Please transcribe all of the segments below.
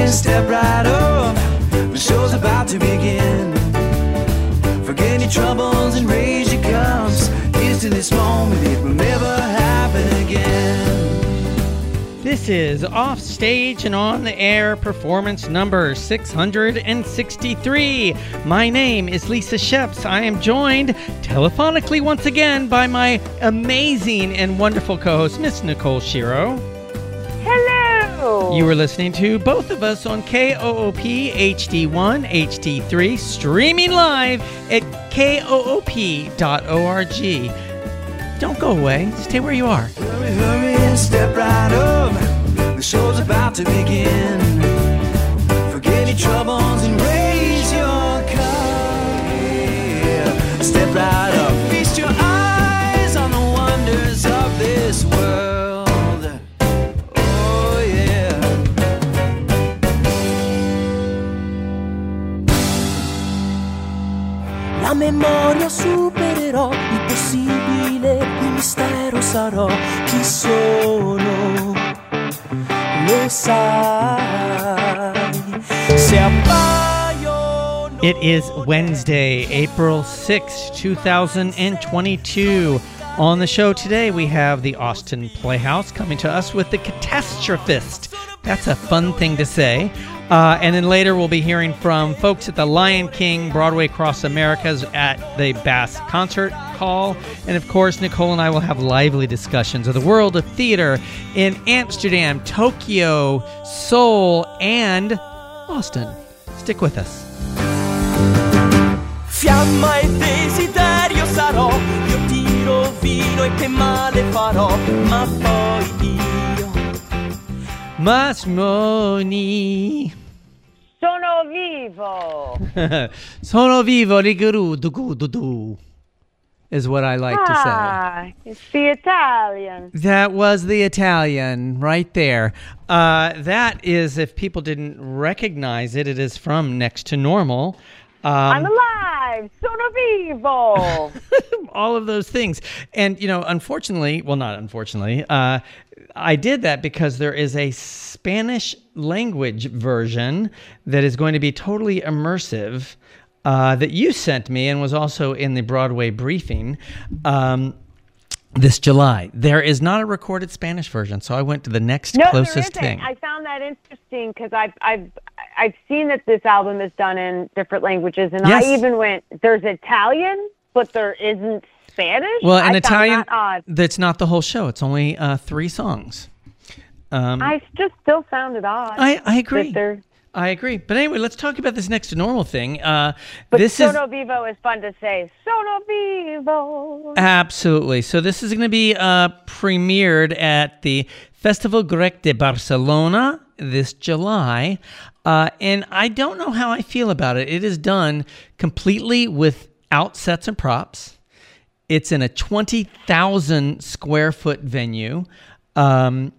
in, step right up. The show's about to begin. Forget your troubles and raise your cups. Here's to this moment, it will never happen again. This is Offstage and On the Air performance number 663. My name is Lisa Sheps. I am joined telephonically once again by my amazing and wonderful co-host, Miss Nicole Shiro. Hello! You are listening to both of us on KOOP HD1, HD3, streaming live at koop.org. Don't go away. Stay where you are. Hurry, hurry, and step right up. The show's about to begin. Forget your troubles and raise your cup. Yeah. Step right up. Feast your eyes on the wonders of this world. Oh, yeah. La memoria supererò il possibile, il mistero sarò chi sono, lo sai, se appaio. It is Wednesday, April 6, 2022. On the show today, we have the Austin Playhouse coming to us with The Catastrophist. That's a fun thing to say. And then later we'll be hearing from folks at the Lion King Broadway Across Americas at the Bass Concert Hall. And of course, Nicole and I will have lively discussions of the world of theater in Amsterdam, Tokyo, Seoul, and Austin. Stick with us. Fiamma e desiderio sarò, io tiro vino e che male farò, ma poi io. Masmoni. Sono vivo! Sono vivo riguru is what I like to say. It's the Italian. That was the Italian right there. That is, if people didn't recognize it, it is from Next to Normal. I'm alive! Sono vivo! All of those things. And, you know, unfortunately, well, not unfortunately, I did that because there is a Spanish language version that is going to be totally immersive that you sent me and was also in the Broadway briefing this July. There is not a recorded Spanish version, so I went to the next closest thing. I found that interesting because I've seen that this album is done in different languages, and yes. I even went, there's Italian, but there isn't Spanish? Well, in Italian, that odd. That's not the whole show. It's only 3 songs. I just still found it odd. I agree. I agree. But anyway, let's talk about this Next to Normal thing. But this Sono Vivo is fun to say. Sono Vivo. Absolutely. So this is going to be premiered at the Festival Grec de Barcelona this July. And I don't know how I feel about it. It is done completely without sets and props. It's in a 20,000 square foot venue. And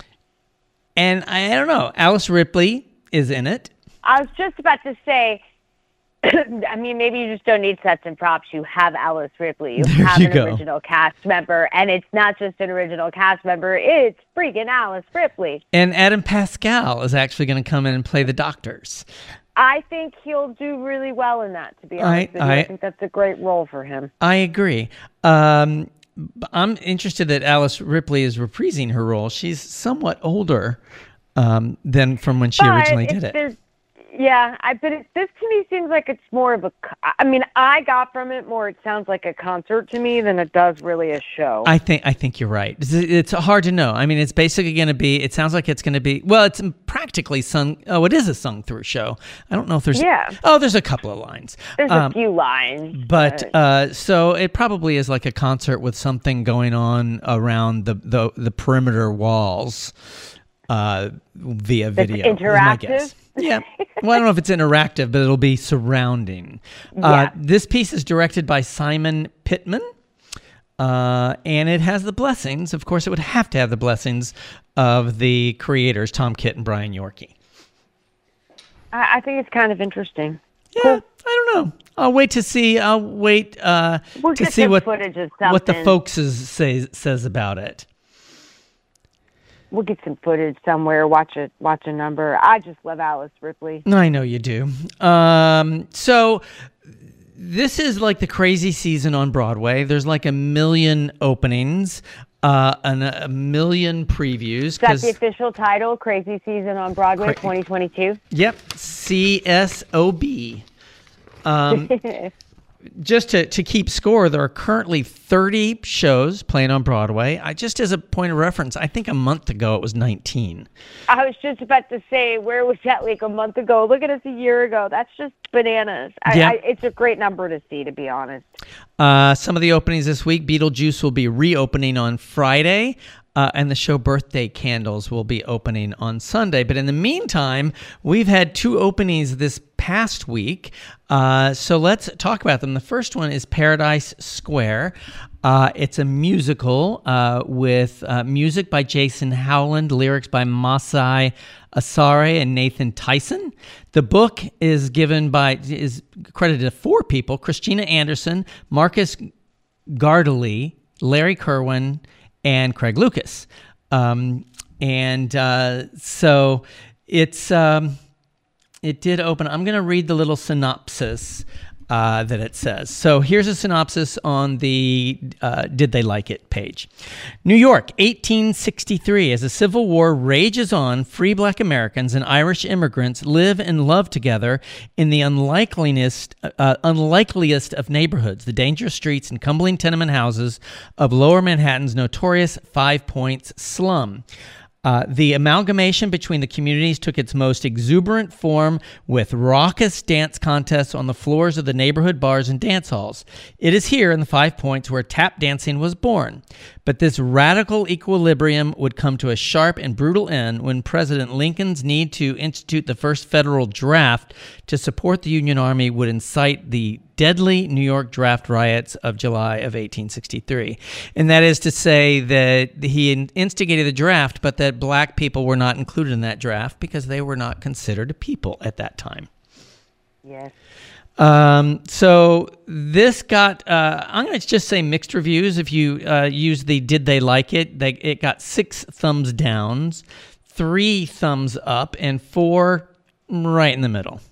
I don't know. Alice Ripley is in it. I was just about to say, I mean, maybe you just don't need sets and props. You have Alice Ripley. You have an original cast member. And it's not just an original cast member. It's freaking Alice Ripley. And Adam Pascal is actually going to come in and play the doctors. I think he'll do really well in that, to be honest with you. I think that's a great role for him. I agree. I'm interested that Alice Ripley is reprising her role. She's somewhat older than from when she originally did it. Yeah, this to me seems like it's more of I mean, I got from it more, it sounds like a concert to me than it does really a show. I think you're right. It's hard to know. I mean, it's basically going to be, it sounds like it's going to be, well, it's practically sung, it is a sung through show. I don't know if there's, there's a couple of lines. There's a few lines. But so it probably is like a concert with something going on around the perimeter walls via video. It's interactive? Yeah. Well, I don't know if it's interactive, but it'll be surrounding. This piece is directed by Simon Pittman, and it has the blessings. Of course, it would have to have the blessings of the creators, Tom Kitt and Brian Yorkey. I think it's kind of interesting. Yeah, cool. I don't know. I'll wait to see. To see what the folks says about it. We'll get some footage somewhere. Watch a number. I just love Alice Ripley. I know you do. So this is like the crazy season on Broadway. There's like 1 million openings, and 1 million previews. Is that the official title? Crazy Season on Broadway 2022? Yep. CSOB. Just to keep score, there are currently 30 shows playing on Broadway. Just as a point of reference, I think a month ago it was 19. I was just about to say, where was that like a month ago? Look at us a year ago. That's just bananas. It's a great number to see, to be honest. Some of the openings this week, Beetlejuice will be reopening on Friday. And the show Birthday Candles will be opening on Sunday. But in the meantime, we've had 2 openings this past week. So let's talk about them. The first one is Paradise Square. It's a musical with music by Jason Howland, lyrics by Masai Asare and Nathan Tyson. The book is credited to 4 people: Christina Anderson, Marcus Gardley, Larry Kerwin, and Craig Lucas. So it did open. I'm going to read the little synopsis that it says. So here's a synopsis on the Did They Like It page. New York, 1863. As the Civil War rages on, free black Americans and Irish immigrants live and love together in the unlikeliest of neighborhoods, the dangerous streets and crumbling tenement houses of Lower Manhattan's notorious 5 Points slum. The amalgamation between the communities took its most exuberant form with raucous dance contests on the floors of the neighborhood bars and dance halls. It is here in the 5 Points where tap dancing was born. But this radical equilibrium would come to a sharp and brutal end when President Lincoln's need to institute the first federal draft to support the Union Army would incite the deadly New York draft riots of July of 1863. And that is to say that he instigated the draft, but that black people were not included in that draft because they were not considered a people at that time. Yes. So this got, I'm going to just say mixed reviews. If you use the Did They Like It, it got 6 thumbs downs, 3 thumbs up, and 4 right in the middle.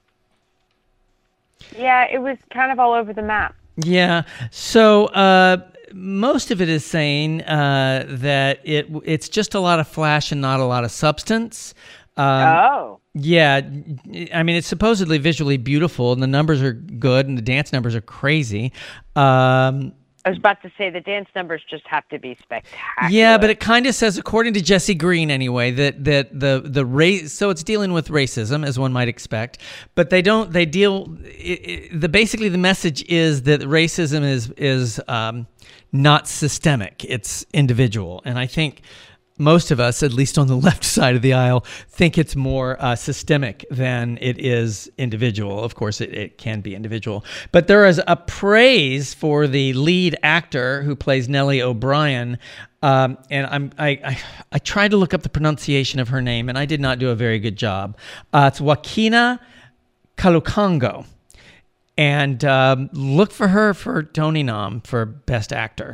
Yeah, it was kind of all over the map. Yeah. So most of it is saying that it's just a lot of flash and not a lot of substance. Yeah. I mean, it's supposedly visually beautiful, and the numbers are good, and the dance numbers are crazy. I was about to say the dance numbers just have to be spectacular. Yeah, but it kind of says, according to Jesse Green anyway, that the race. So it's dealing with racism, as one might expect, but basically the message is that racism is not systemic; it's individual, and I think most of us, at least on the left side of the aisle, think it's more systemic than it is individual. Of course, it can be individual. But there is a praise for the lead actor who plays Nellie O'Brien. And I tried to look up the pronunciation of her name, and I did not do a very good job. It's Joaquina Kalukango. And look for her for Tony nom for Best Actor.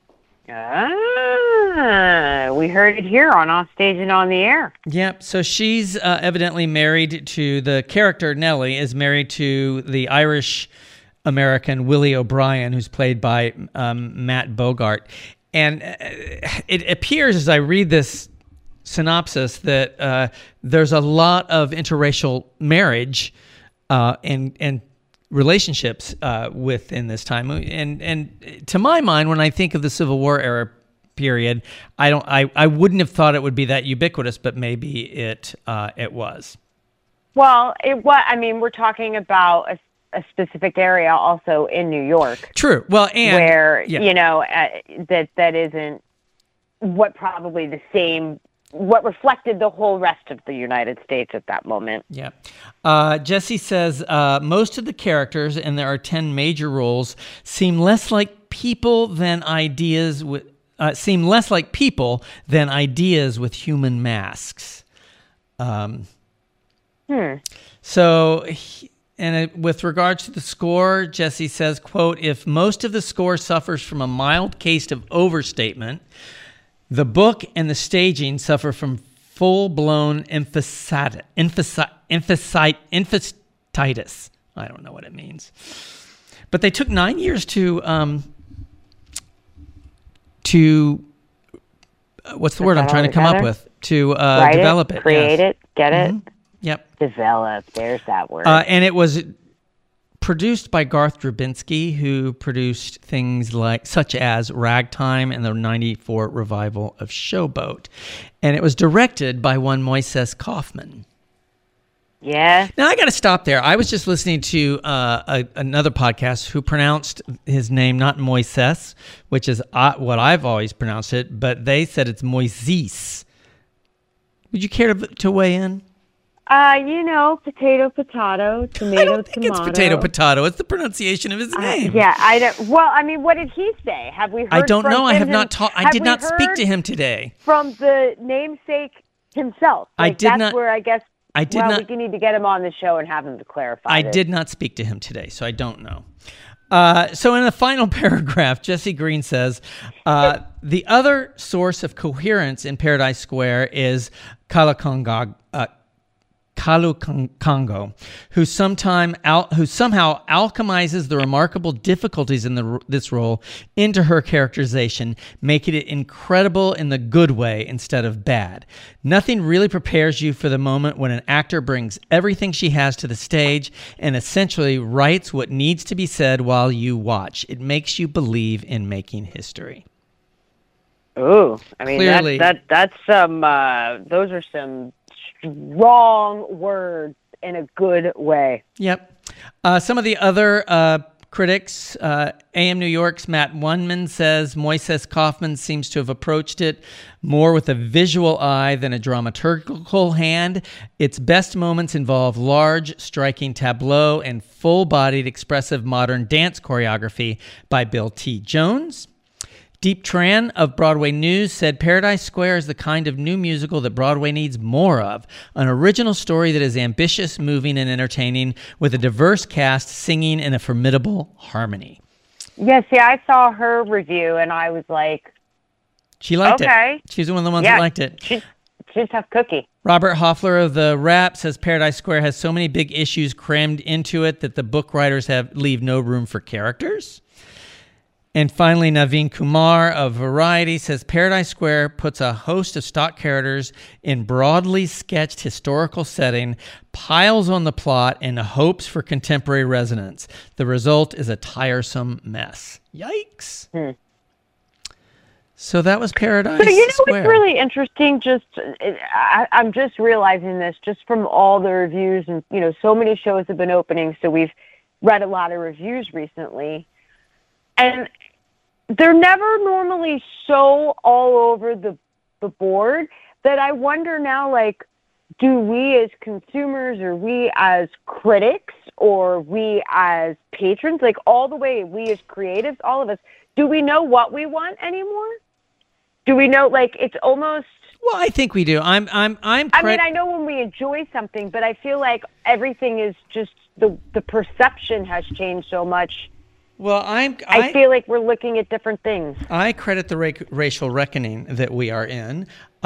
We heard it here on Off Stage and on the Air. Yep. So she's evidently married to the character. Nellie is married to the Irish American Willie O'Brien, who's played by Matt Bogart. And it appears as I read this synopsis that there's a lot of interracial marriage and relationships within this time. And to my mind, when I think of the Civil War era period, I wouldn't have thought it would be that ubiquitous, but maybe it was. Well, I mean, we're talking about a specific area also in New York. True. Well, and where that isn't what probably the same. What reflected the whole rest of the United States at that moment. Yeah. Jesse says, most of the characters, and there are 10 major roles, seem less like people than ideas with human masks. So, with regards to the score, Jesse says, quote, if most of the score suffers from a mild case of overstatement, The book and the staging suffer from full-blown emphasitis. I don't know what it means. But they took 9 years to what's the word I'm trying to come up with? To develop it. Create it, get it. Mm-hmm. Yep. Develop. There's that word. And it was produced by Garth Drabinsky, who produced things such as Ragtime and the 94 revival of Showboat. And it was directed by one Moises Kaufman. Yeah. Now, I got to stop there. I was just listening to another podcast who pronounced his name not Moises, which is what I've always pronounced it, but they said it's Moises. Would you care to weigh in? Potato, tomato, I don't think it's potato. It's the pronunciation of his name. Yeah, I don't. Well, I mean, what did he say? Have we heard? I don't know. I have him? not taught. I did not speak to him today. From the namesake himself. I did not. That's where I guess. I did not. We need to get him on the show and have him to clarify. I did not speak to him today, so I don't know. So in the final paragraph, Jesse Green says, the other source of coherence in Paradise Square is Kalu Kongo, who somehow alchemizes the remarkable difficulties in this role into her characterization, making it incredible in the good way instead of bad. Nothing really prepares you for the moment when an actor brings everything she has to the stage and essentially writes what needs to be said while you watch. It makes you believe in making history. Ooh, I mean, Clearly, that's some. Those are some strong words in a good way. Yep. Some of the other critics, AM New York's Matt Wunman says Moises Kaufman seems to have approached it more with a visual eye than a dramaturgical hand. Its best moments involve large, striking tableau and full-bodied, expressive modern dance choreography by Bill T. Jones. Deep Tran of Broadway News said Paradise Square is the kind of new musical that Broadway needs more of. An original story that is ambitious, moving, and entertaining with a diverse cast singing in a formidable harmony. Yeah, see, I saw her review and I was like... She liked it. She's one of the ones that liked it. She's a tough cookie. Robert Hoffler of The Wrap says Paradise Square has so many big issues crammed into it that the book writers leave no room for characters. And finally, Naveen Kumar of Variety says Paradise Square puts a host of stock characters in broadly sketched historical setting, piles on the plot, and hopes for contemporary resonance. The result is a tiresome mess. Yikes. So that was Paradise Square. It's really interesting. I'm just realizing this just from all the reviews, and so many shows have been opening, so we've read a lot of reviews recently. And they're never normally so all over the board that I wonder now, do we as consumers or we as critics or we as patrons, all the way we as creatives, all of us, do we know what we want anymore? Do we know, it's almost... Well, I think we do. I mean, I know when we enjoy something, but I feel like everything is just, the perception has changed so much. Well, I feel like we're looking at different things. I credit the racial reckoning that we are in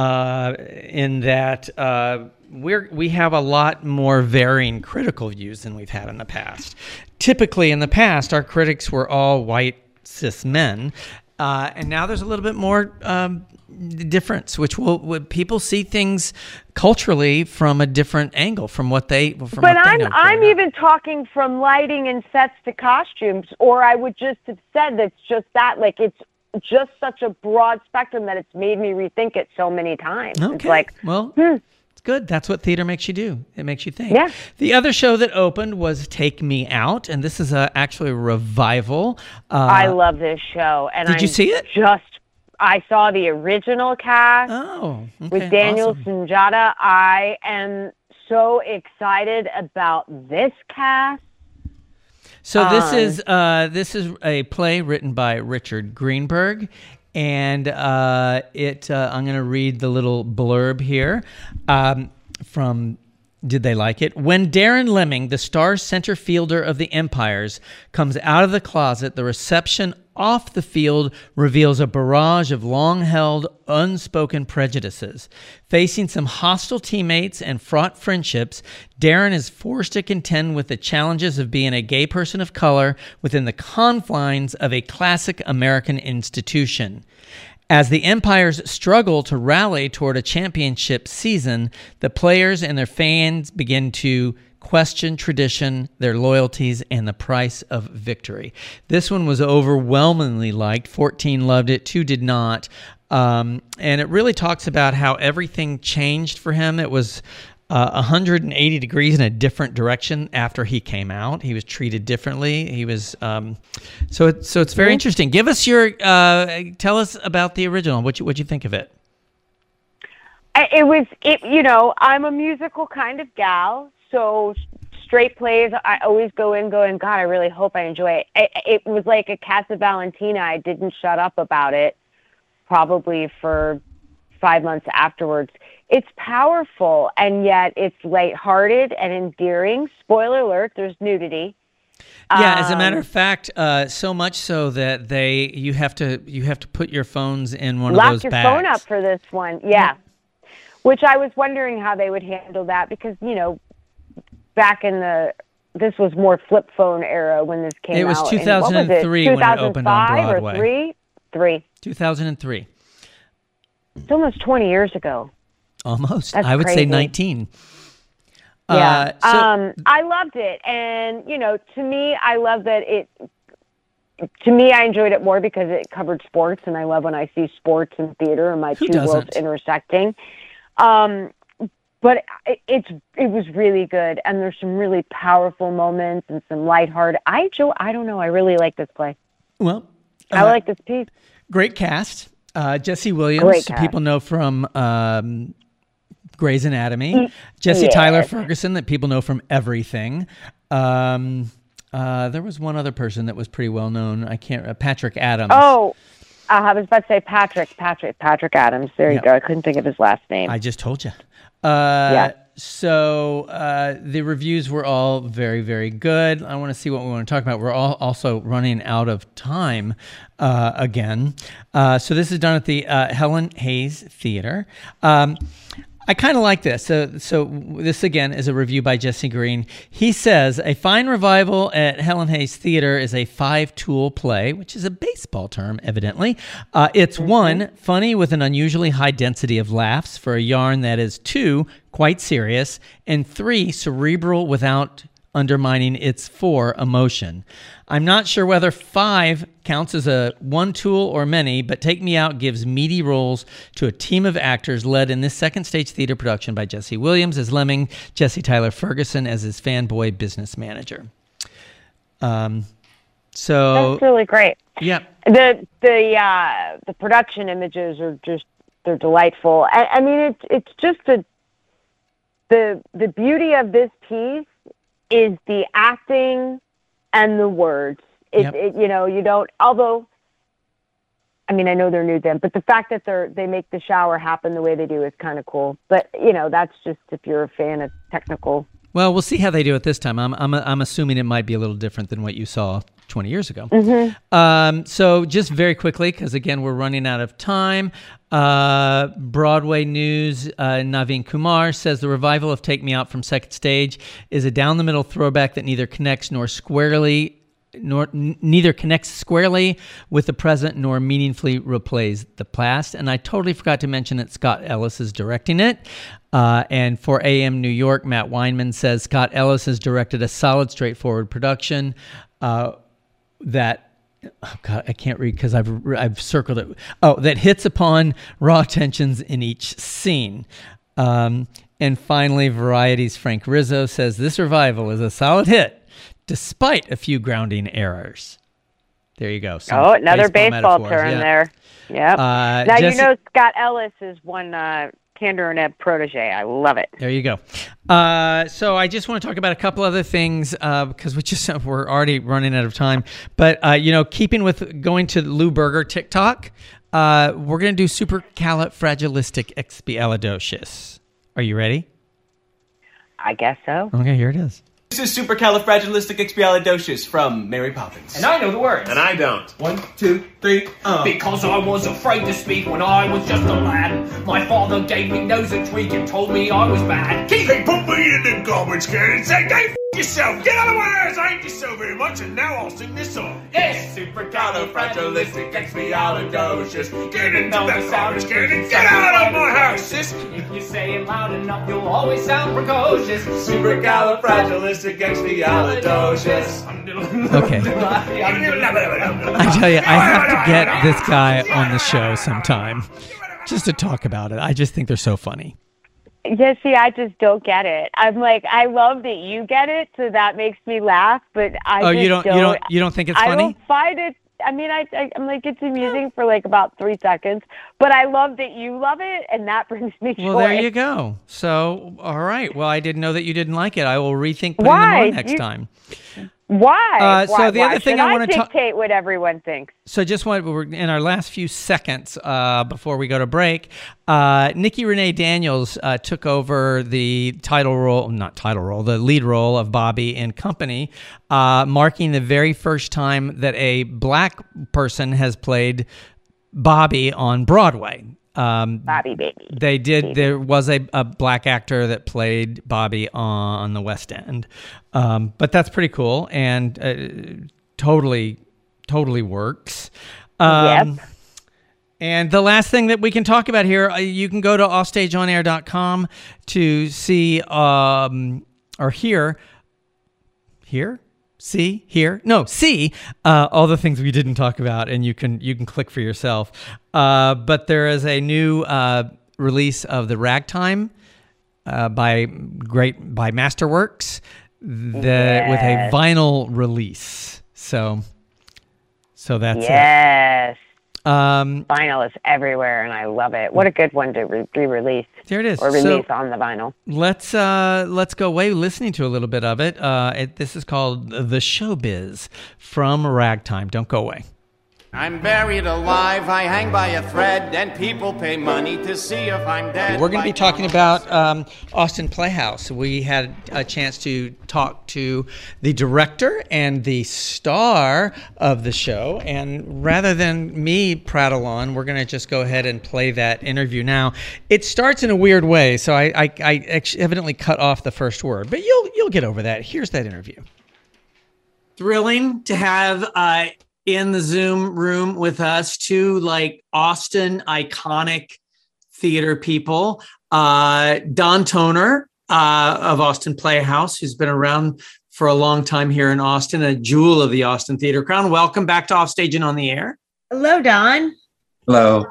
that we have a lot more varying critical views than we've had in the past. Typically, in the past, our critics were all white cis men, and now there's a little bit more difference, which people see things culturally from a different angle from what they. I'm even talking from lighting and sets to costumes, or I would just have said that's just that. It's just such a broad spectrum that it's made me rethink it so many times. Okay. It's good. That's what theater makes you do. It makes you think. Yeah. The other show that opened was Take Me Out, and this is actually a revival. I love this show. And did you see it? I saw the original cast with Daniel Sunjata. I am so excited about this cast. So this is a play written by Richard Greenberg, and I'm going to read the little blurb here from Did they like it? When Darren Lemming, the star center fielder of the Empires, comes out of the closet, the reception off the field reveals a barrage of long-held, unspoken prejudices. Facing some hostile teammates and fraught friendships, Darren is forced to contend with the challenges of being a gay person of color within the confines of a classic American institution. As the Empires struggle to rally toward a championship season, the players and their fans begin to question tradition, their loyalties, and the price of victory. This one was overwhelmingly liked. 14 loved it, 2 did not. And it really talks about how everything changed for him. It was 180 degrees in a different direction after he came out. He was treated differently. He was so it's very interesting. Give us your tell us about the original. What you think of it? I'm a musical kind of gal, so straight plays, I always go in going, God, I really hope I enjoy it. It was like a Casa Valentina. I didn't shut up about it probably for 5 months afterwards. It's powerful, and yet it's lighthearted and endearing. Spoiler alert, there's nudity. Yeah, as a matter of fact, so much so that you have to put your phones in one of those bags. Lock your phone up for this one, yeah. Which I was wondering how they would handle that because, back in this was more flip phone era when this came out. It was 2003 when it opened on Broadway. 2005 or 3? 2003. It's almost 20 years ago. Almost. That's I would crazy. say 19. Yeah. I loved it. And, to me, I love that I enjoyed it more because it covered sports, and I love when I see sports and theater and my two worlds intersecting. But it was really good, and there's some really powerful moments and some lighthearted. I don't know. I really like this play. Well, I like this piece. Great cast. Jesse Williams, people know from Grey's Anatomy. Jesse Tyler Ferguson, that people know from everything. There was one other person that was pretty well known. Patrick Adams. Oh, I was about to say Patrick Adams. There you go. I couldn't think of his last name. I just told you. So the reviews were all very, very good. I want to see what we want to talk about. We're all also running out of time again. So this is done at the Helen Hayes Theater. I kind of like this. So this, again, is a review by Jesse Green. He says, a fine revival at Helen Hayes Theater is a 5-tool play, which is a baseball term, evidently. It's 1, funny with an unusually high density of laughs for a yarn that is 2, quite serious, and 3, cerebral without undermining its 4, emotion. I'm not sure whether 5 counts as a 1 tool or many, but Take Me Out gives meaty roles to a team of actors led in this second stage theater production by Jesse Williams as Lemming, Jesse Tyler Ferguson as his fanboy business manager. So that's really great. Yeah. The production images are they're delightful. I mean, it's just the beauty of this piece is the acting and the words. You don't, although, I mean, I know they're new then, but the fact that they make the shower happen the way they do is kind of cool. But, that's just if you're a fan of technical. Well, we'll see how they do it this time. I'm assuming it might be a little different than what you saw 20 years ago. So just very quickly, because again, we're running out of time. Broadway News, Naveen Kumar says the revival of Take Me Out from second stage is a down-the-middle throwback that neither connects squarely with the present nor meaningfully replays the past. And I totally forgot to mention that Scott Ellis is directing it. And for AM New York, Matt Weinman says Scott Ellis has directed a solid, straightforward production that, oh God, I can't read because I've circled it. Oh, that hits upon raw tensions in each scene. And finally, Variety's Frank Rizzo says this revival is a solid hit, despite a few grounding errors. There you go. Another baseball term there. Yep. Now, Jesse, Scott Ellis is one Kander and Ebb protege. I love it. There you go. So I just want to talk about a couple other things because we're already running out of time. But, keeping with going to Lou Berger TikTok, we're going to do supercalifragilisticexpialidocious. Are you ready? I guess so. Okay, here it is. This is supercalifragilisticexpialidocious from Mary Poppins. And I know the words. And I don't. 1, 2, 3, Because I was afraid to speak when I was just a lad. My father gave me nose a tweak and told me I was bad. They put me in the garbage can and said, "Hey, yourself, get out of my eyes, I hate you so very much, and now I'll sing this song." Yes, supercalifragilisticexpialidocious. Get into that garbage can and get out of my house, sis. If you say it loud enough, you'll always sound precocious. Supercalifragilisticexpialidocious. Okay. I tell you, I have to get this guy on the show sometime just to talk about it. I just think they're so funny. Yeah, see, I just don't get it. I'm like, I love that you get it, so that makes me laugh. But you don't think it's funny? I don't find it. I mean, I'm like, it's amusing for like about 3 seconds, but I love that you love it, and that brings me joy. Well, there you go. So, all right. Well, I didn't know that you didn't like it. I will rethink putting them on next time. Why? So the other thing I want to dictate what everyone thinks. So we're in our last few seconds before we go to break. Nikki Renee Daniels took over the the lead role of Bobby in Company, marking the very first time that a black person has played Bobby on Broadway. Bobby baby. They did. There was a black actor that played Bobby on the West End, but that's pretty cool and totally works. Yep. And the last thing that we can talk about here, you can go to offstageonair.com to see or hear all the things we didn't talk about, and you can click for yourself. But there is a new release of the Ragtime by Masterworks with a vinyl release. So that's it. Yes. Vinyl is everywhere, and I love it. What a good one to re-release. There it is. Or release on the vinyl. Let's go away listening to a little bit of it. This is called The Showbiz from Ragtime. Don't go away. I'm buried alive, I hang by a thread, and people pay money to see if I'm dead. We're going to be talking about Austin Playhouse. We had a chance to talk to the director and the star of the show, and rather than me prattle on, we're going to just go ahead and play that interview now. It starts in a weird way, so I evidently cut off the first word, but you'll get over that. Here's that interview. Thrilling to have in the Zoom room with us, two Austin iconic theater people. Don Toner of Austin Playhouse, who's been around for a long time here in Austin, a jewel of the Austin Theater Crown. Welcome back to Offstage and on the Air. Hello, Don. Hello.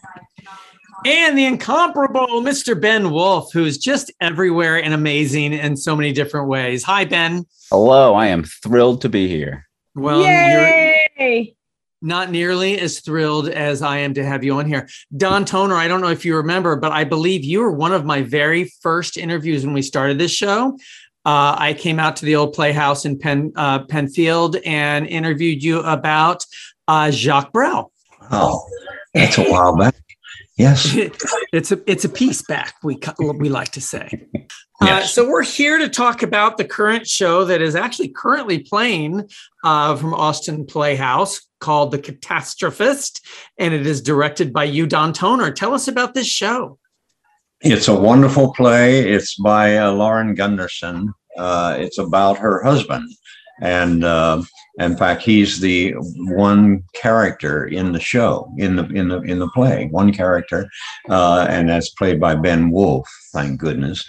And the incomparable Mr. Ben Wolf, who's just everywhere and amazing in so many different ways. Hi, Ben. Hello. I am thrilled to be here. Well, Yay! You're not nearly as thrilled as I am to have you on here. Don Toner, I don't know if you remember, but I believe you were one of my very first interviews when we started this show. I came out to the old Playhouse in Penfield and interviewed you about Jacques Brel. Oh, that's a while back. Yes. It's a piece back, we like to say. Yes. So we're here to talk about the current show that is actually currently playing from Austin Playhouse called The Catastrophist, and it is directed by you, Don Toner. Tell us about this show. It's a wonderful play. It's by Lauren Gunderson. It's about her husband. And in fact, he's the one character in the show, in the play, one character, and that's played by Ben Wolf. Thank goodness,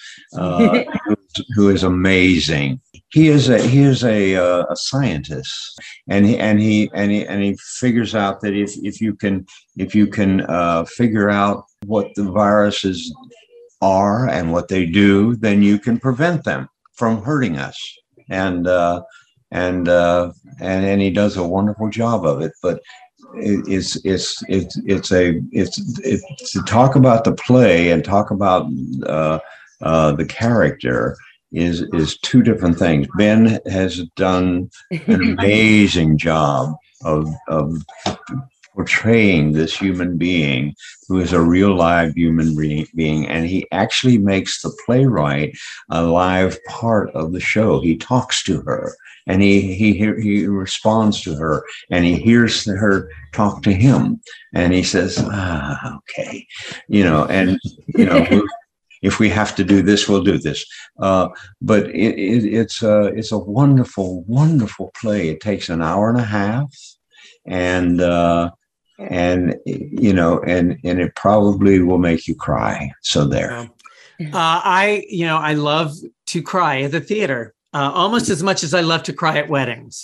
who is amazing. He is a scientist, and he figures out that if you can figure out what the viruses are and what they do, then you can prevent them from hurting us. And he does a wonderful job of it. But it's to talk about the play and talk about the character is two different things. Ben has done an amazing job of portraying this human being who is a real live human being. And he actually makes the playwright a live part of the show. He talks to her and he responds to her, and he hears her talk to him, and he says, okay, and if we have to do this, we'll do this. But it's a wonderful, wonderful play. It takes an hour and a half, and it probably will make you cry. So there. I love to cry at the theater, almost as much as I love to cry at weddings.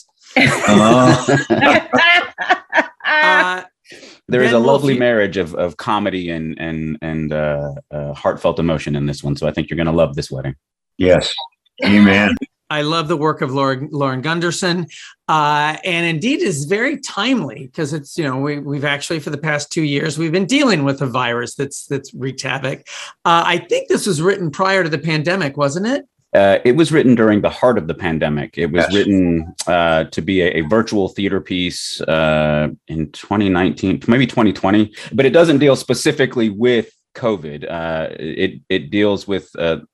There is a lovely marriage of comedy and heartfelt emotion in this one. So I think you're going to love this wedding. Yes. Amen. I love the work of Lauren Gunderson. And indeed is very timely because it's, we've actually for the past 2 years, we've been dealing with a virus that's wreaked havoc. I think this was written prior to the pandemic, wasn't it? It was written during the heart of the pandemic. It was written to be a virtual theater piece in 2019, maybe 2020, but it doesn't deal specifically with COVID. It deals with,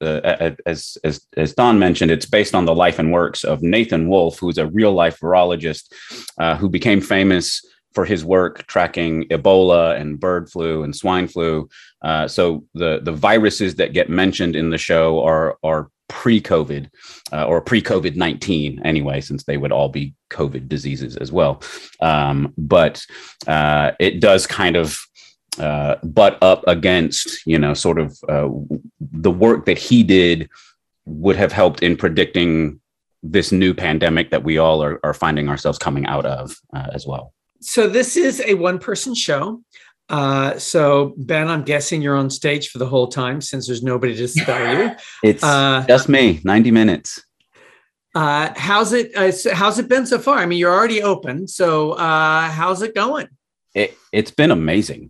as Don mentioned, it's based on the life and works of Nathan Wolfe, who's a real life virologist who became famous for his work tracking Ebola and bird flu and swine flu. So the viruses that get mentioned in the show are pre-COVID or pre-COVID-19 anyway, since they would all be COVID diseases as well. But it does kind of butt up against, sort of the work that he did would have helped in predicting this new pandemic that we all are finding ourselves coming out of as well. So this is a one-person show. So Ben, I'm guessing you're on stage for the whole time since there's nobody to spell you. It's just me, 90 minutes. How's it been so far? I mean, you're already open. So how's it going? It's been amazing.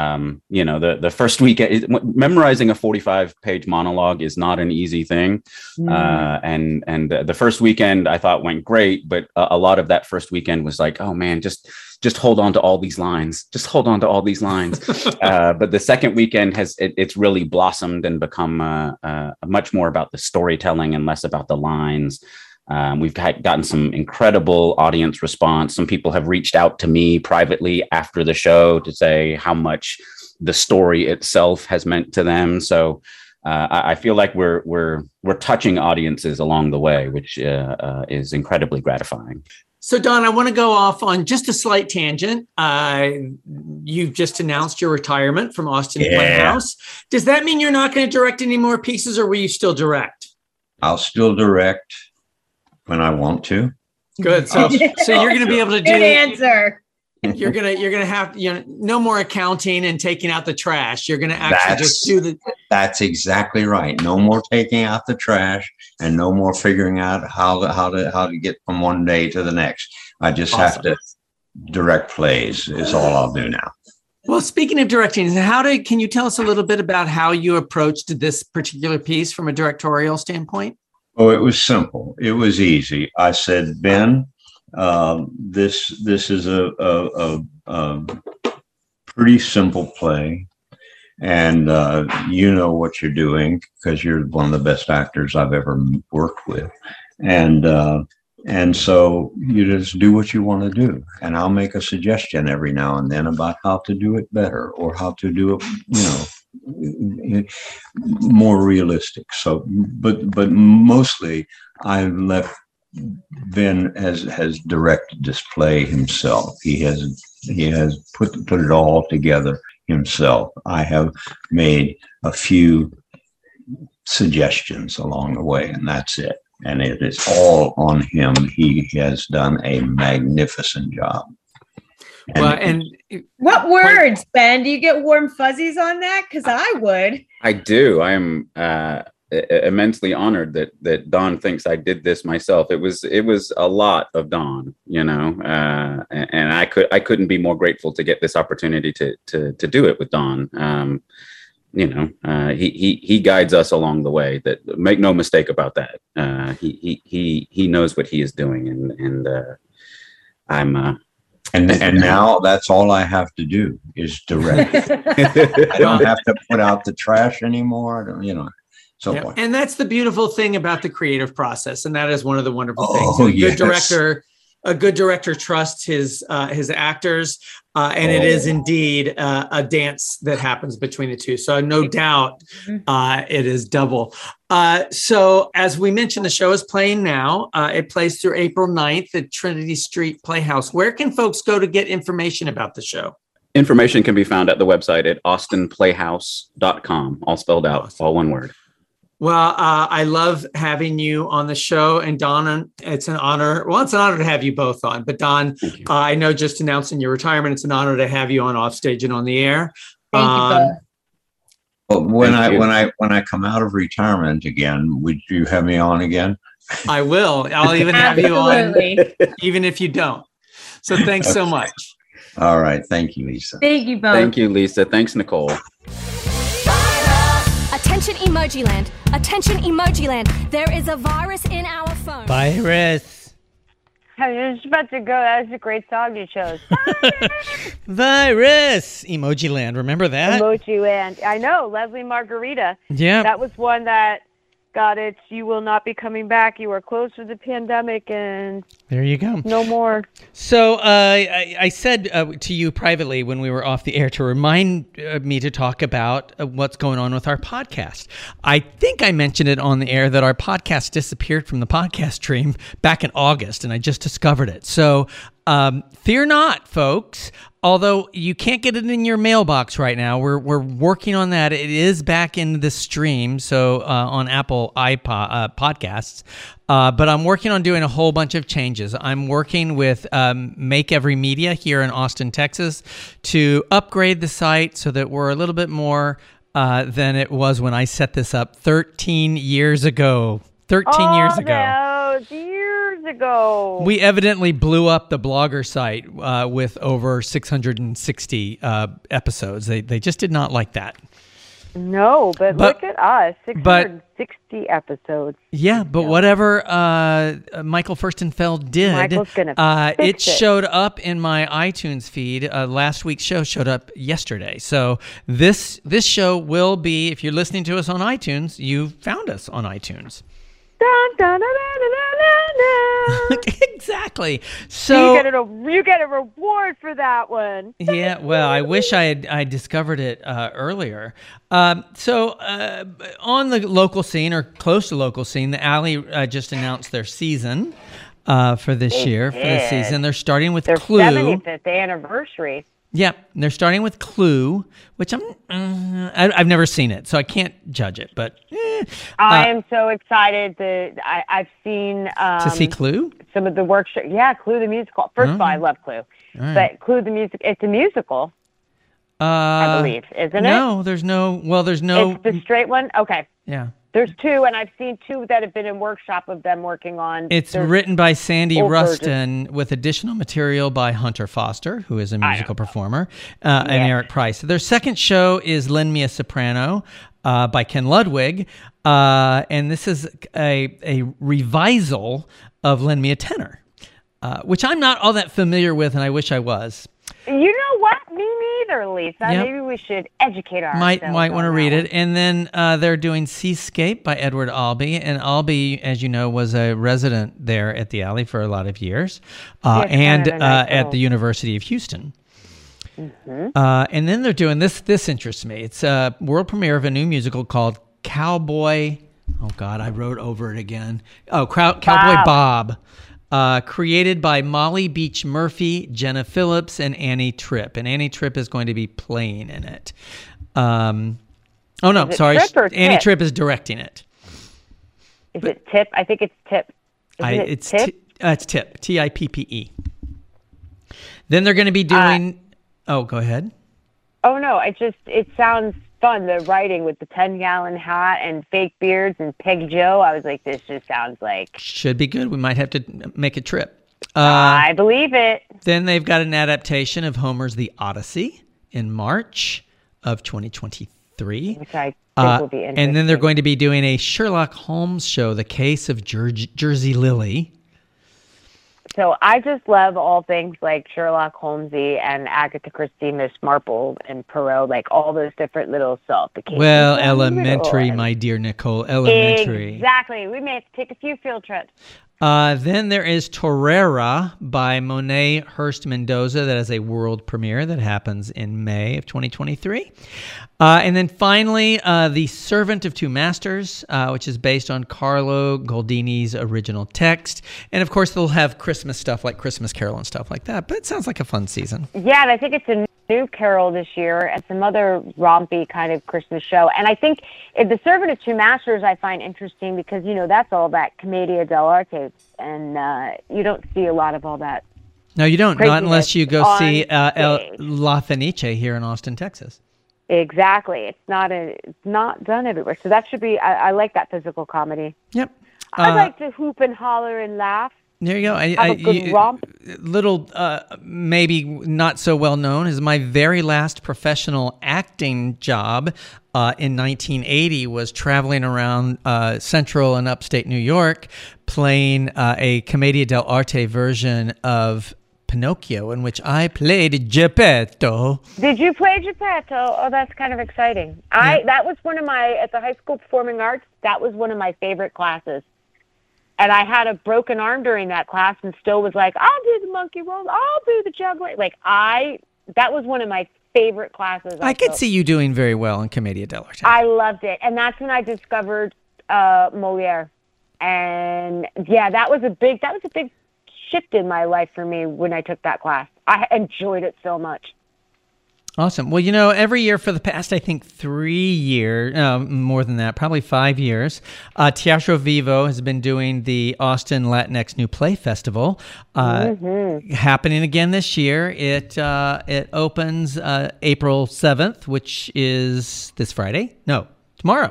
The first weekend, memorizing a 45-page monologue is not an easy thing. And the first weekend I thought went great, but a lot of that first weekend was like, oh man, just hold on to all these lines. Just hold on to all these lines. But the second weekend it's really blossomed and become much more about the storytelling and less about the lines. We've gotten some incredible audience response. Some people have reached out to me privately after the show to say how much the story itself has meant to them. So I feel like we're touching audiences along the way, which is incredibly gratifying. So Don, I want to go off on just a slight tangent. You've just announced your retirement from Austin Playhouse. Does that mean you're not going to direct any more pieces, or will you still direct? I'll still direct when I want to. Good. So you're going to be able to do. Good answer. You're gonna have no more accounting and taking out the trash. You're going to actually just do the. That's exactly right. No more taking out the trash, and no more figuring out how to get from one day to the next. I just have to direct plays. Is all I'll do now. Well, speaking of directing, can you tell us a little bit about how you approached this particular piece from a directorial standpoint? Oh, it was simple. It was easy. I said, Ben, this is a pretty simple play, and you know what you're doing because you're one of the best actors I've ever worked with, and so you just do what you want to do, and I'll make a suggestion every now and then about how to do it better or how to do it, more realistic. So, but mostly I left. Ben has directed this play himself. He has put it all together himself. I have made a few suggestions along the way, and that's it. And it is all on him. He has done a magnificent job. And what words, Ben? Do you get warm fuzzies on that? Because I would. I do. I am immensely honored that Don thinks I did this myself. It was a lot of Don, and I couldn't be more grateful to get this opportunity to do it with Don. He guides us along the way. That make no mistake about that. He knows what he is doing, and And now that's all I have to do is direct. I don't have to put out the trash anymore. I don't, so Yeah. forth. And that's the beautiful thing about the creative process. And that is one of the wonderful things. Oh, A good director trusts his actors. And it is indeed a dance that happens between the two. So no doubt it is double. So as we mentioned, the show is playing now. It plays through April 9th at Trinity Street Playhouse. Where can folks go to get information about the show? Information can be found at the website at austinplayhouse.com, all spelled out, all one word. Well, I love having you on the show. And Don, it's an honor. Well, it's an honor to have you both on. But Don, I know just announcing your retirement, it's an honor to have you on Offstage and on the Air. Thank you both. But when I come out of retirement again, would you have me on again? I will. I'll even have you on, even if you don't. So thanks so much. All right. Thank you, Lisa. Thank you both. Thank you, Lisa. Thanks, Nicole. Attention Emoji Land. Attention Emoji Land. There is a virus in our phone. Virus. I was just about to go. That was a great song you chose. Virus. Emoji Land. Remember that? Emoji Land. I know. Leslie Margarita. Yeah. That was one that got it. You will not be coming back. You are closed for the pandemic, and there you go. No more. So I said to you privately when we were off the air to remind me to talk about what's going on with our podcast. I think I mentioned it on the air that our podcast disappeared from the podcast stream back in August, and I just discovered it. So fear not, folks. Although you can't get it in your mailbox right now, we're working on that. It is back in the stream, so on Apple podcasts. But I'm working on doing a whole bunch of changes. I'm working with Make Every Media here in Austin, Texas, to upgrade the site so that we're a little bit more than it was when I set this up 13 years ago. 13 years ago. Years ago. We evidently blew up the Blogger site with over 660 episodes. They just did not like that. No, but look at us, 660 episodes. Yeah, but whatever Michael Furstenfeld did, Michael's gonna it showed up in my iTunes feed. Last week's show showed up yesterday. So this show will be, if you're listening to us on iTunes, you found us on iTunes. Dun, dun, dun, dun, dun, dun. Exactly. So you get a reward for that one. Yeah, well, I wish I discovered it earlier. So on the local scene, or close to local scene, the Alley just announced their season for this year. For the season, they're starting with Clue. Their 75th anniversary. Yeah, they're starting with Clue, which I've never seen it, so I can't judge it. But I am so excited that I've seen to see Clue. Some of the workshop. Yeah, Clue the musical. First of all, I love Clue, but Clue the music. It's a musical. I believe, isn't it? No, there's no. Well, there's no. It's the straight one. Okay. Yeah. There's two, and I've seen two that have been in workshop of them working on. It's written by Sandy Rustin with additional material by Hunter Foster, who is a musical performer, and Eric Price. Their second show is Lend Me a Soprano by Ken Ludwig, and this is a revisal of Lend Me a Tenor, which I'm not all that familiar with, and I wish I was. You know what? Me neither, Lisa. Yep. Maybe we should educate ourselves. Might want to read it. And then they're doing Seascape by Edward Albee. And Albee, as you know, was a resident there at the Alley for a lot of years, and at the University of Houston. Mm-hmm. And then they're doing this. This interests me. It's a world premiere of a new musical called Cowboy. Oh God, I wrote over it again. Oh, Cowboy Bob. Created by Molly Beach Murphy, Jenna Phillips, and Annie Tripp. And Annie Tripp is going to be playing in it. Annie Tripp is directing it. Is it Tip? I think it's Tip. It's Tip. Tippe. Then they're going to be doing... go ahead. Oh, no. It sounds fun. The writing with the 10-gallon hat and fake beards and Peg Joe. I was like, this just sounds like... Should be good. We might have to make a trip. I believe it. Then they've got an adaptation of Homer's The Odyssey in March of 2023. Which I think will be interesting. And then they're going to be doing a Sherlock Holmes show, The Case of Jersey Lily. So I just love all things like Sherlock Holmesy and Agatha Christie, Miss Marple, and Poirot, like all those different little sophisticated. Well, elementary, my dear Nicole, elementary. Exactly. We may have to take a few field trips. Then there is Torreira by Monet Hurst Mendoza. That is a world premiere that happens in May of 2023. And then finally, The Servant of Two Masters, which is based on Carlo Goldini's original text. And of course, they'll have Christmas stuff like Christmas Carol and stuff like that. But it sounds like a fun season. Yeah, and I think it's a new Carol this year and some other rompy kind of Christmas show. And I think The Servant of Two Masters I find interesting because, that's all that Commedia dell'arte. And you don't see a lot of all that. No, you don't. Not unless you go see La Fenice here in Austin, Texas. Exactly. It's not done everywhere. So that should be, I like that physical comedy. Yep. I like to hoop and holler and laugh. There you go. Have a good romp. Little, maybe not so well known, is my very last professional acting job in 1980 was traveling around central and upstate New York playing a Commedia dell'arte version of Pinocchio, in which I played Geppetto. Did you play Geppetto? Oh, that's kind of exciting. That was one of my, at the High School Performing Arts, that was one of my favorite classes. And I had a broken arm during that class and still was like, I'll do the monkey roll, I'll do the juggling. That was one of my favorite classes. I could see you doing very well in Commedia dell'arte. I loved it. And that's when I discovered Moliere. And yeah, that was a big shift in my life for me when I took that class. I enjoyed it so much. Awesome. Well, every year for the past, I think, 3 years, more than that, probably 5 years, Teatro Vivo has been doing the Austin Latinx New Play Festival, happening again this year. It opens April 7th, which is this Friday. No, tomorrow.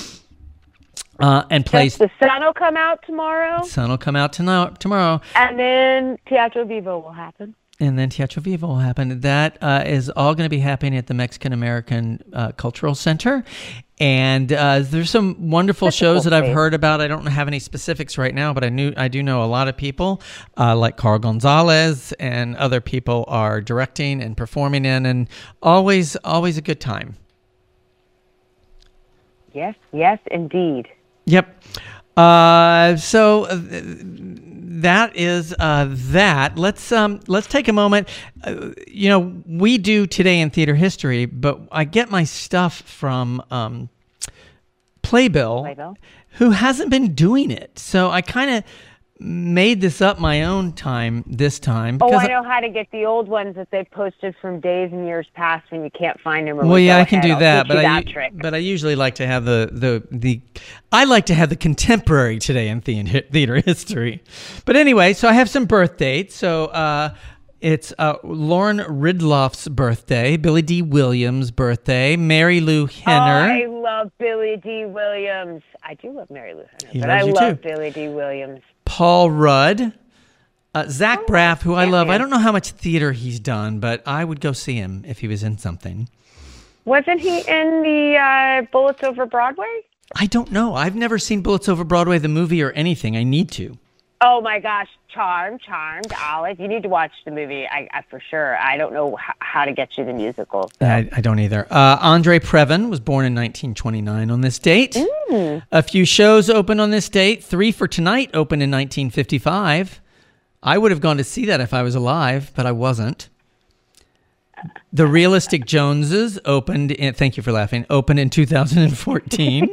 And plays. The sun will come out tomorrow. Sun will come out tomorrow. And then Teatro Vivo will happen. And then Teatro Vivo will happen. That is all going to be happening at the Mexican American Cultural Center. And there's some wonderful shows that I've heard about. I don't have any specifics right now, but I do know a lot of people like Carl Gonzalez and other people are directing and performing in, and always a good time. Yes, indeed. Yep. So that is that. Let's take a moment. We do Today in Theater History, but I get my stuff from Playbill, who hasn't been doing it. So I kind of made this up my own time this time. Oh, I know how to get the old ones that they've posted from days and years past when you can't find them. Well, yeah, I can do that, but I usually like to have I like to have the contemporary Today in Theater History. But anyway, so I have some birth dates. So it's Lauren Ridloff's birthday, Billy D. Williams' birthday, Mary Lou Henner. Oh, I love Billy D. Williams. I do love Mary Lou Henner, but I love Billy D. Williams. Paul Rudd, Zach Braff, who I love. I don't know how much theater he's done, but I would go see him if he was in something. Wasn't he in the Bullets Over Broadway? I don't know. I've never seen Bullets Over Broadway, the movie, or anything. I need to. Oh my gosh, Charmed, Olive. You need to watch the movie. I for sure. I don't know how to get you the musical. So. I don't either. Andre Previn was born in 1929 on this date. A few shows opened on this date. 3 for Tonight opened in 1955. I would have gone to see that if I was alive, but I wasn't. The Realistic Joneses opened in, thank you for laughing, opened in 2014.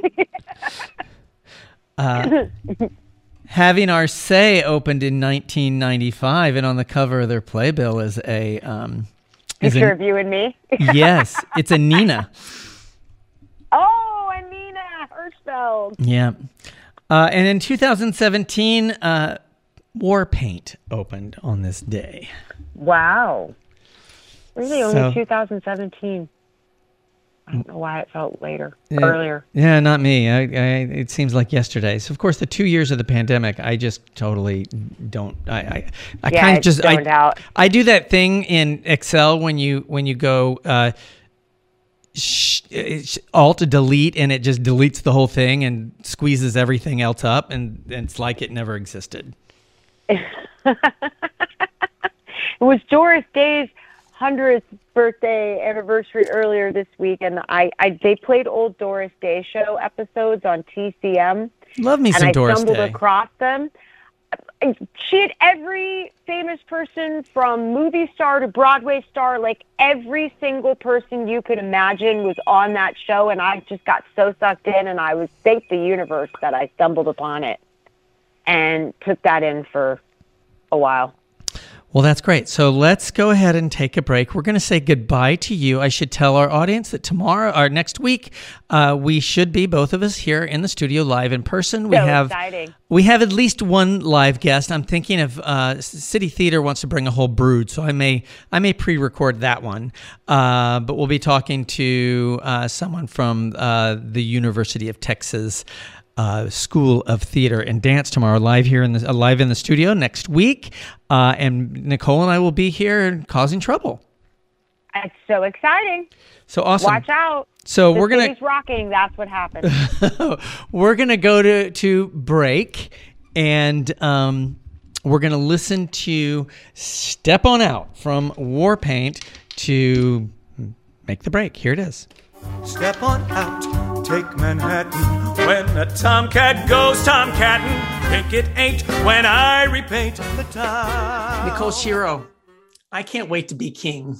Having Our Say opened in 1995, and on the cover of their playbill is a... picture of you and me? Yes, it's a Nina. Oh, a Nina Hirschfeld. Yeah. And in 2017, War Paint opened on this day. Wow. Really, only 2017. I don't know why it felt earlier. Yeah, not me. It seems like yesterday. So, of course, the 2 years of the pandemic, I just totally don't. I kind of just zoned out. I do that thing in Excel when you go Alt delete and it just deletes the whole thing and squeezes everything else up, and it's like it never existed. It was Doris Day's 100th birthday anniversary earlier this week, and they played old Doris Day show episodes on TCM. Love me some Doris Day. And I stumbled across them. She had every famous person from movie star to Broadway star, like every single person you could imagine was on that show, and I just got so sucked in, and I was thank the universe that I stumbled upon it and took that in for a while. Well, that's great. So let's go ahead and take a break. We're going to say goodbye to you. I should tell our audience that tomorrow or next week, we should be, both of us, here in the studio live in person. We have at least one live guest. I'm thinking of City Theater wants to bring a whole brood, so I may pre-record that one. But we'll be talking to someone from the University of Texas School of Theater and Dance tomorrow, live in the studio next week, and Nicole and I will be here causing trouble. It's so exciting! So awesome! Watch out! So the we're gonna city's rocking. That's what happened. We're gonna go to break, and we're gonna listen to "Step On Out" from Warpaint to make the break. Here it is. Step on out, take Manhattan. When a tomcat goes tomcatting, think it ain't when I repaint the town. Nicole Shiro, I can't wait to be king.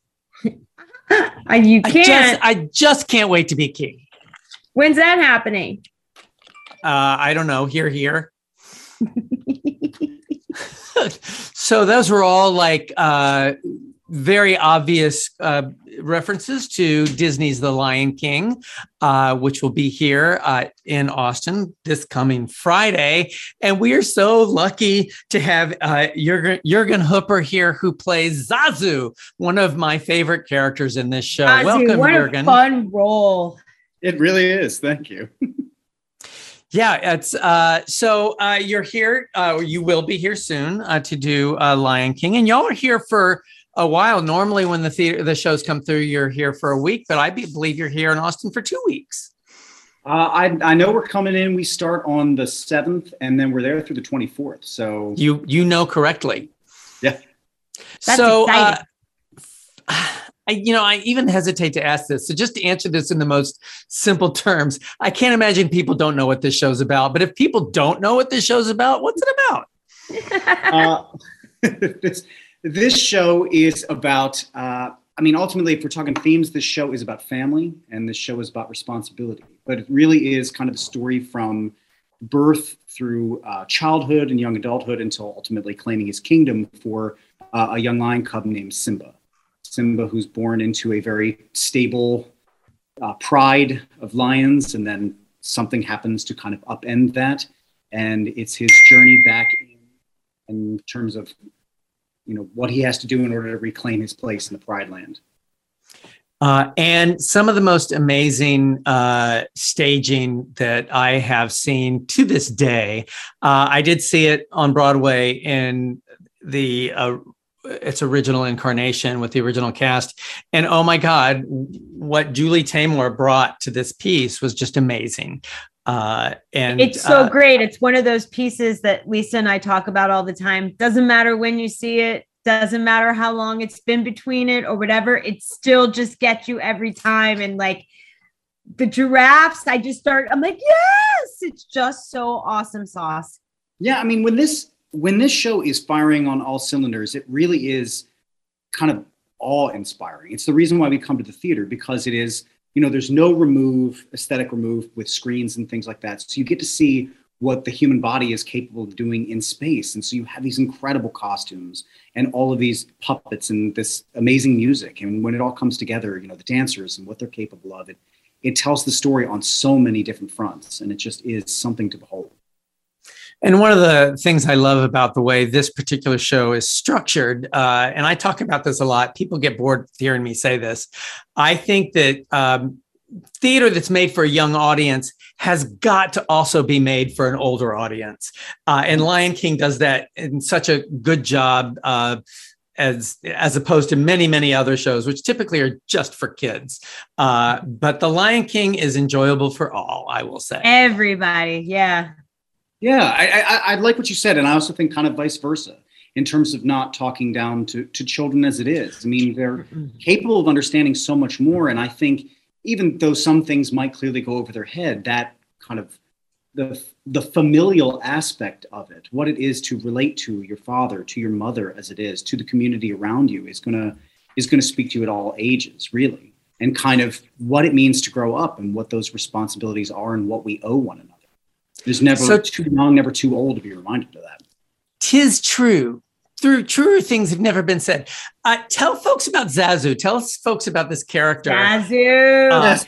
You can't. I just can't wait to be king. When's that happening? I don't know. Here. So those were all like very obvious references to Disney's The Lion King, which will be here in Austin this coming Friday. And we are so lucky to have Jürgen Hooper here, who plays Zazu, one of my favorite characters in this show. Zazu, welcome, what Jürgen. A fun role. It really is. Thank you. Yeah, it's so you're here. You will be here soon to do Lion King, and y'all are here for a while. Normally, when the shows come through, you're here for a week, but I believe you're here in Austin for 2 weeks. I know we're coming in. We start on the 7th, and then we're there through the 24th. So you know correctly. Yeah. That's so exciting. I even hesitate to ask this. So just to answer this in the most simple terms, I can't imagine people don't know what this show's about. But if people don't know what this show's about, what's it about? This show is about, ultimately, if we're talking themes, this show is about family and this show is about responsibility. But it really is kind of the story from birth through childhood and young adulthood until ultimately claiming his kingdom for a young lion cub named Simba. Simba, who's born into a very stable pride of lions, and then something happens to kind of upend that. And it's his journey back in terms of what he has to do in order to reclaim his place in the Pride Land. And some of the most amazing staging that I have seen to this day. I did see it on Broadway in its original incarnation with the original cast. And oh my God, what Julie Taymor brought to this piece was just amazing. And it's so great. It's one of those pieces that Lisa and I talk about all the time. Doesn't matter when you see it, doesn't matter how long it's been between it or whatever, it still just gets you every time. And like the giraffes, I'm like, yes, it's just so awesome sauce. Yeah. I mean, when this show is firing on all cylinders, it really is kind of awe-inspiring. It's the reason why we come to the theater, because it is, there's no aesthetic remove with screens and things like that. So you get to see what the human body is capable of doing in space. And so you have these incredible costumes and all of these puppets and this amazing music. And when it all comes together, the dancers and what they're capable of, it tells the story on so many different fronts. And it just is something to behold. And one of the things I love about the way this particular show is structured, and I talk about this a lot, people get bored hearing me say this. I think that theater that's made for a young audience has got to also be made for an older audience. And Lion King does that in such a good job as opposed to many, many other shows, which typically are just for kids. But The Lion King is enjoyable for all, I will say. Everybody, yeah. Yeah, I like what you said. And I also think kind of vice versa. in terms of not talking down to children as it is. I mean, they're capable of understanding so much more. And I think even though some things might clearly go over their head, that kind of the familial aspect of it, what it is to relate to your father, to your mother, as it is to the community around you, is gonna speak to you at all ages, really, and kind of what it means to grow up and what those responsibilities are and what we owe one another. There's never too young, never too old to be reminded of that. 'Tis true. Truer things have never been said. Tell folks about Zazu. Tell us, folks, about this character. Zazu.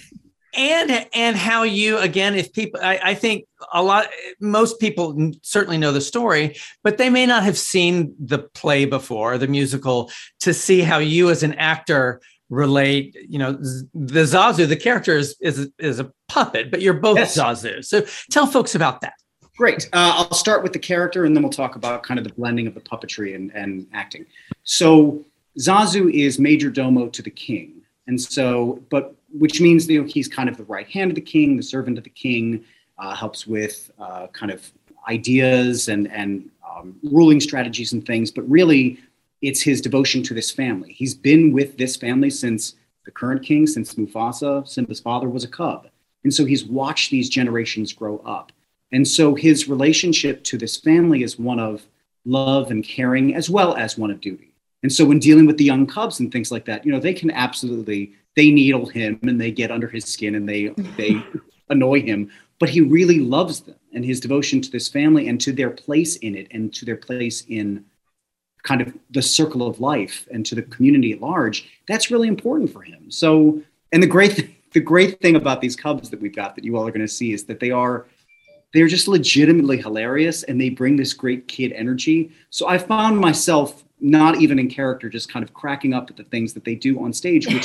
And how you, again, if people, I think most people certainly know the story, but they may not have seen the play before, the musical, to see how you as an actor relate. You know, the Zazu, the character is a puppet, but you're both Zazu. So tell folks about that. Great. I'll start with the character, and then we'll talk about kind of the blending of the puppetry and acting. So Zazu is major domo to the king. And so, which means that, he's kind of the right hand of the king, the servant of the king, helps with kind of ideas and ruling strategies and things. But really, it's his devotion to this family. He's been with this family since the current king, since Mufasa, Simba's father, was a cub. And so he's watched these generations grow up. And so his relationship to this family is one of love and caring, as well as one of duty. And so when dealing with the young cubs and things like that, they can they needle him and they get under his skin and they annoy him, but he really loves them, and his devotion to this family and to their place in it and to their place in kind of the circle of life and to the community at large, that's really important for him. So, and the great thing about these cubs that we've got that you all are going to see is that they're just legitimately hilarious, and they bring this great kid energy. So I found myself not even in character, just kind of cracking up at the things that they do on stage, which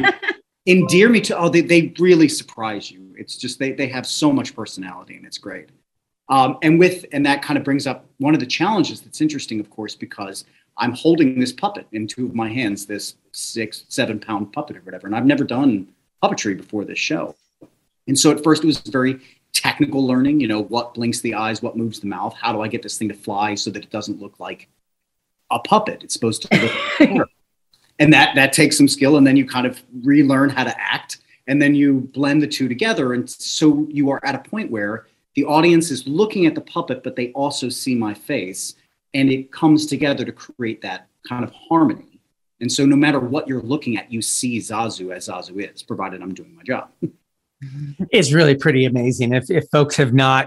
endear me to, they really surprise you. It's just, they have so much personality, and it's great. And that kind of brings up one of the challenges that's interesting, of course, because I'm holding this puppet in two of my hands, this 6-7 pound puppet or whatever. And I've never done puppetry before this show. And so at first it was very technical learning, what blinks the eyes, what moves the mouth, how do I get this thing to fly so that it doesn't look like a puppet? It's supposed to look like a and that takes some skill, and then you kind of relearn how to act, and then you blend the two together. And so you are at a point where the audience is looking at the puppet, but they also see my face, and it comes together to create that kind of harmony. And so no matter what you're looking at, you see Zazu as Zazu is, provided I'm doing my job. It's really pretty amazing. If folks have not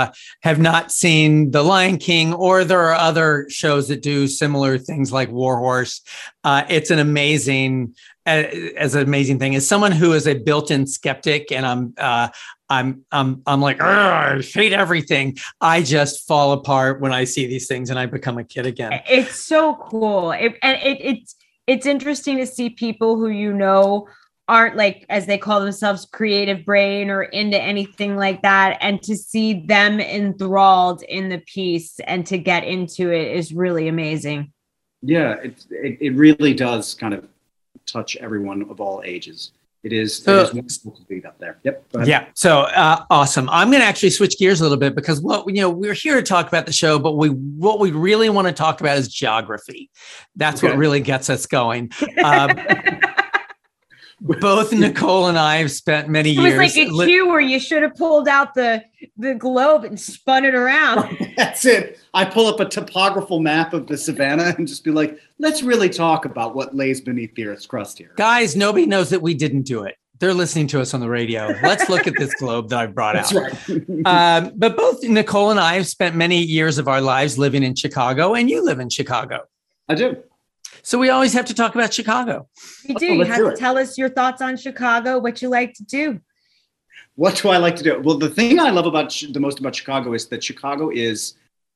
seen The Lion King, or there are other shows that do similar things like War Horse, it's an amazing thing. As someone who is a built-in skeptic, and I'm like, I hate everything. I just fall apart when I see these things, and I become a kid again. It's so cool. It's interesting to see people who aren't, like, as they call themselves, creative brain or into anything like that, and to see them enthralled in the piece and to get into it is really amazing. Yeah, it really does kind of touch everyone of all ages. It is wonderful to be up there. Yep. Go ahead. Yeah. So awesome. I'm going to actually switch gears a little bit, because we're here to talk about the show, but what we really want to talk about is geography. That's what really gets us going. Both Nicole and I have spent many years. It was like a cue where you should have pulled out the globe and spun it around. That's it. I pull up a topographical map of the savannah and just be like, let's really talk about what lays beneath the Earth's crust here. Guys, nobody knows that we didn't do it. They're listening to us on the radio. Let's look at this globe that I brought out. That's right. But both Nicole and I have spent many years of our lives living in Chicago, and you live in Chicago. I do. So we always have to talk about Chicago. You do. You have to tell us your thoughts on Chicago, what you like to do. What do I like to do? Well, the thing I love the most about Chicago is that Chicago is,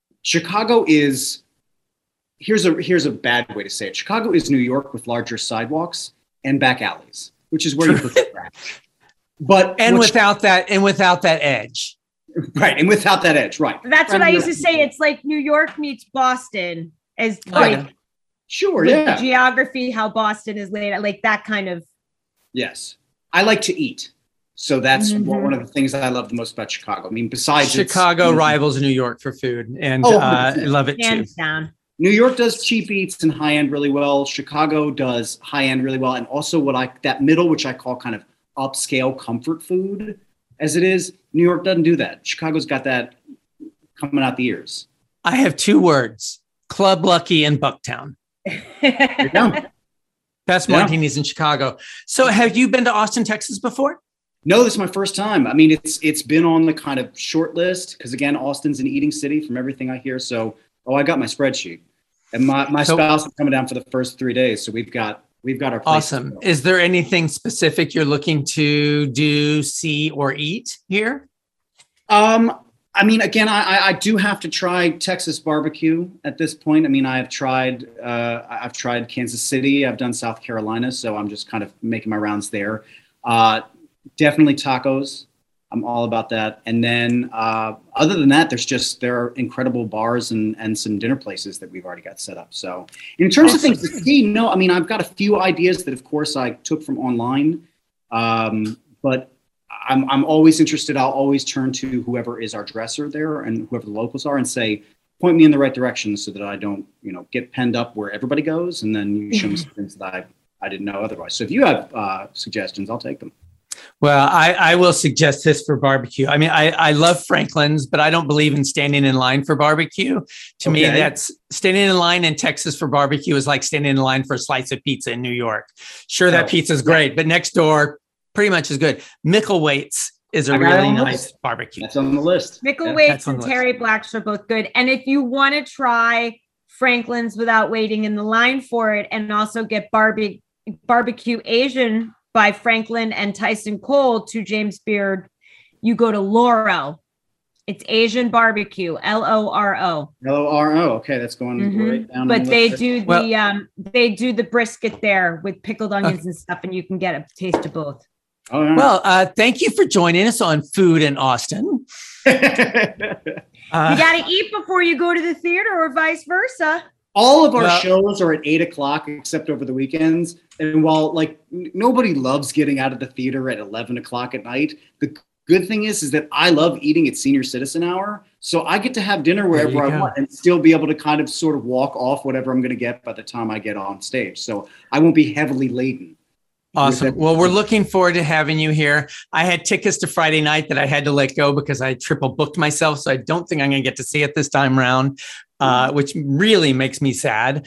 here's a bad way to say it. Chicago is New York with larger sidewalks and back alleys, which is where you put the trash. Without that edge. Right. And without that edge. Right. That's what I used to say. It's like New York meets Boston, as like, sure, yeah. The geography, how Boston is laid out, like that kind of. Yes. I like to eat. So that's one of the things that I love the most about Chicago. I mean, besides Chicago rivals New York for food, and I love it too. Hands down. New York does cheap eats and high end really well. Chicago does high end really well, and also that middle, which I call kind of upscale comfort food, as it is. New York doesn't do that. Chicago's got that coming out the ears. I have 2 words: Club Lucky and Bucktown. Best martinis in Chicago. So, have you been to Austin, Texas before? No, this is my first time. I mean, it's been on the kind of short list because, again, Austin's an eating city from everything I hear. So, I got my spreadsheet, and my spouse is coming down for the first 3 days. So we've got our place. Awesome. Is there anything specific you're looking to do, see, or eat here? I mean, again, I do have to try Texas barbecue at this point. I mean, I've tried Kansas City. I've done South Carolina. So I'm just kind of making my rounds there. Definitely tacos. I'm all about that. And then other than that, there are incredible bars and some dinner places that we've already got set up. So in terms of things to see, no, I mean, I've got a few ideas that, of course, I took from online. But I'm always interested. I'll always turn to whoever is our dresser there and whoever the locals are and say, point me in the right direction so that I don't, get penned up where everybody goes. And then you show me some things that I didn't know otherwise. So if you have suggestions, I'll take them. Well, I will suggest this for barbecue. I mean, I love Franklin's, but I don't believe in standing in line for barbecue. To me, that's standing in line in Texas for barbecue is like standing in line for a slice of pizza in New York. Sure, that pizza is great, but next door, pretty much as good. Micklethwaite's is a really nice barbecue. That's on the list. Micklethwaite's and Terry Black's are both good. And if you want to try Franklin's without waiting in the line for it and also get barbecue Asian by Franklin and Tyson Cole to James Beard, you go to Loro. It's Asian barbecue, Loro. Loro. Okay, that's going right down. But they do they do the brisket there with pickled onions and stuff, and you can get a taste of both. Oh, yeah. Well, thank you for joining us on Food in Austin. You got to eat before you go to the theater, or vice versa. All of our shows are at 8:00, except over the weekends. And while nobody loves getting out of the theater at 11:00 at night, the good thing is that I love eating at Senior Citizen Hour. So I get to have dinner wherever I want and still be able to kind of sort of walk off whatever I'm going to get by the time I get on stage. So I won't be heavily laden. Awesome. Well, we're looking forward to having you here. I had tickets to Friday night that I had to let go because I triple booked myself. So I don't think I'm going to get to see it this time around, which really makes me sad.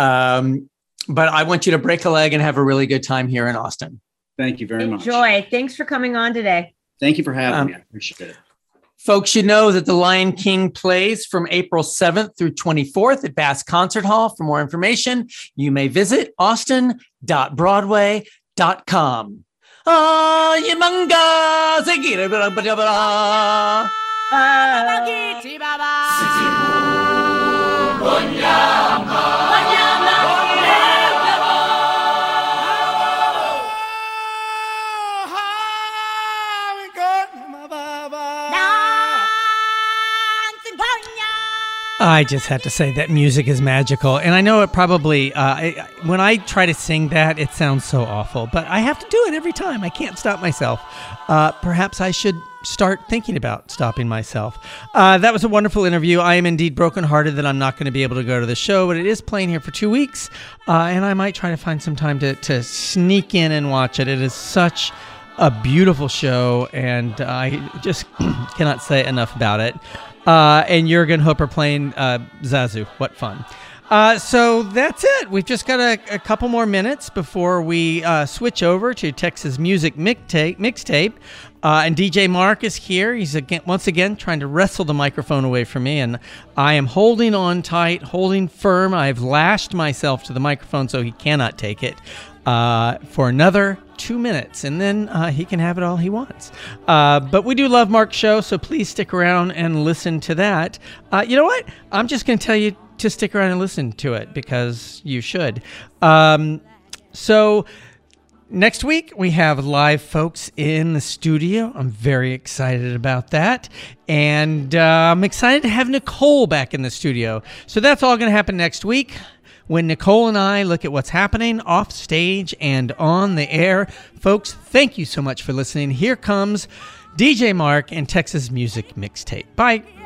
But I want you to break a leg and have a really good time here in Austin. Thank you very much. Enjoy. Thanks for coming on today. Thank you for having me. I appreciate it. Folks, you know that The Lion King plays from April 7th through 24th at Bass Concert Hall. For more information, you may visit austin.broadway.com. I just have to say that music is magical. And I know it probably, when I try to sing that, it sounds so awful. But I have to do it every time. I can't stop myself. Perhaps I should start thinking about stopping myself. That was a wonderful interview. I am indeed brokenhearted that I'm not going to be able to go to the show, but it is playing here for 2 weeks. And I might try to find some time to sneak in and watch it. It is such a beautiful show, and I just cannot say enough about it. And Jürgen Hooper playing Zazu. What fun. So that's it. We've just got a couple more minutes before we switch over to Texas Music Mixtape. And DJ Mark is here. He's once again trying to wrestle the microphone away from me, and I am holding on tight, holding firm. I've lashed myself to the microphone so he cannot take it for another 2 minutes, and then he can have it all he wants. But we do love Mark's show, so please stick around and listen to that. You know what? I'm just going to tell you to stick around and listen to it because you should. So next week, we have live folks in the studio. I'm very excited about that. And I'm excited to have Nicole back in the studio. So that's all going to happen next week, when Nicole and I look at what's happening off stage and on the air. Folks, thank you so much for listening. Here comes DJ Mark and Texas Music Mixtape. Bye.